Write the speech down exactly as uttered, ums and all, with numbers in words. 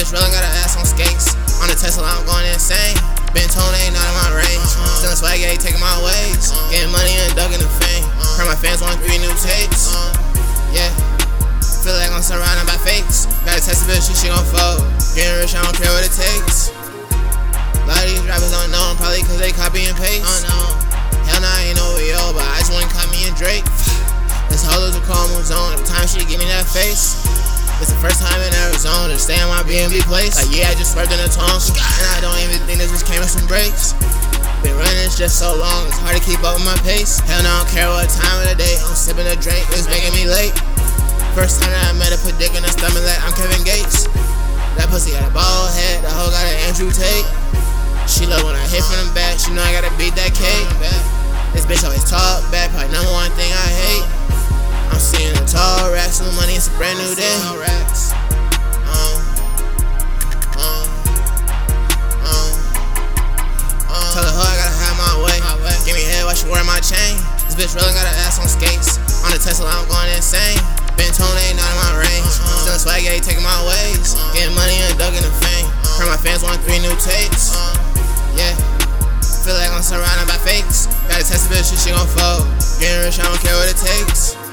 bitch really got her ass on skates. On the Tesla, I'm going insane. Been told ain't not in my range. Still swag, ain't taking my ways. Getting money and ducking the fame. Heard my fans want three new tapes. Yeah. Feel like I'm surrounded by fakes. Gotta test the bitch, she, she gon' fold. Getting rich, I don't care what it takes. A lot of these rappers don't know, probably cause they copy and paste. Oh no. Hell nah, I ain't no yo, but I just wanna copy and Drake. This hoe is a chrome zone. Every time she give me that face. It's the first time in Arizona to stay in my B and B place. Like yeah, I just swerved in a tongue, and I don't even think this just came with some brakes. Been running this just so long, it's hard to keep up with my pace. Hell no, I don't care what time of the day. I'm sipping a drink, it's making me late. First time that I met her, put dick in her stomach like I'm Kevin Gates. That pussy got a bald head, the hoe got an Andrew Tate. She love when I hit from the back, she know I gotta beat that cake. This bitch always talk back, probably number one thing I hate. I'm seeing the tall racks, new money, it's a brand new day. Um, um, um, um. Tell the hoe I gotta have my way. Give me head while she wearing my chain. This bitch really got her ass on skates. On the Tesla, I'm going insane. Been told ain't not in my range. Still swag, ain't taking my ways. Getting money and ducking the fame. Heard my fans want three new tapes. Yeah. Feel like I'm surrounded by fakes. Gotta test the bitch, she gon' fold. Getting rich, I don't care what it takes.